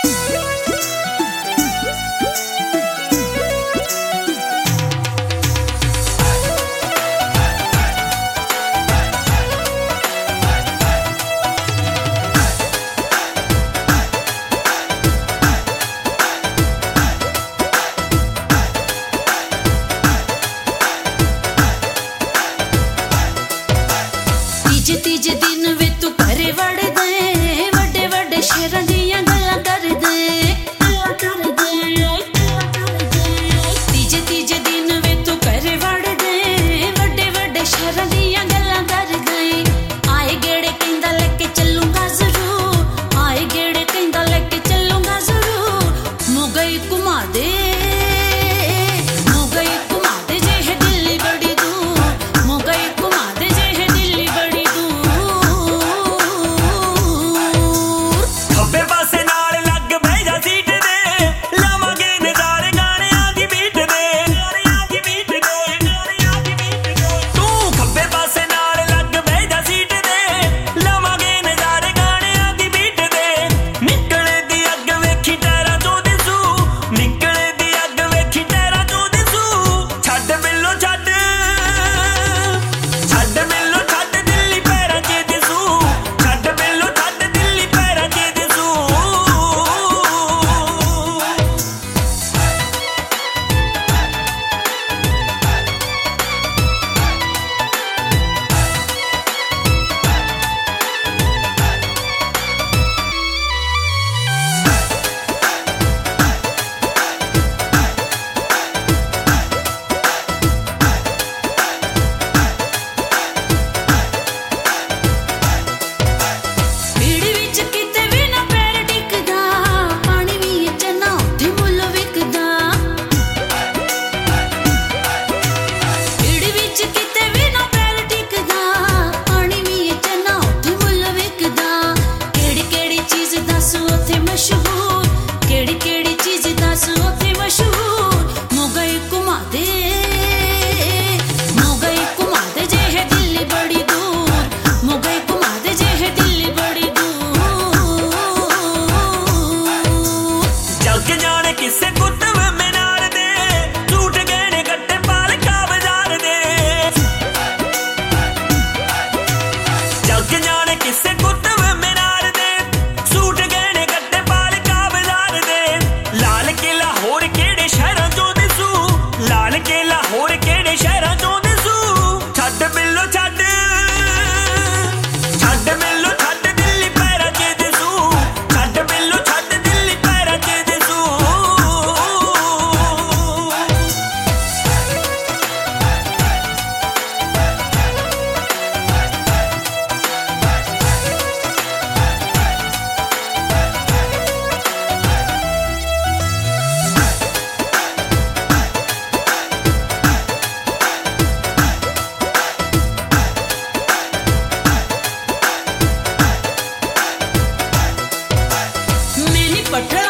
तीजे दिन वे तू घरे वड़ दे, वड्डे वड्डे शहरां दियां गल्लां कर दे। तीजे तीजे दिन वे तू घरे वड़ दे, वड्डे वड्डे शहरां दियां गल्लां कर दे। आए गेड़े कहंदा लेके चलूंगा जरूर, आए गेड़े कहंदा लेके चलूंगा जरूर। मुगई घुमा दे, मुगई घुमा दे जे है दिल्ली बड़ी दूर, मुगई घुमा दे जे है दिल्ली बड़ी पटरा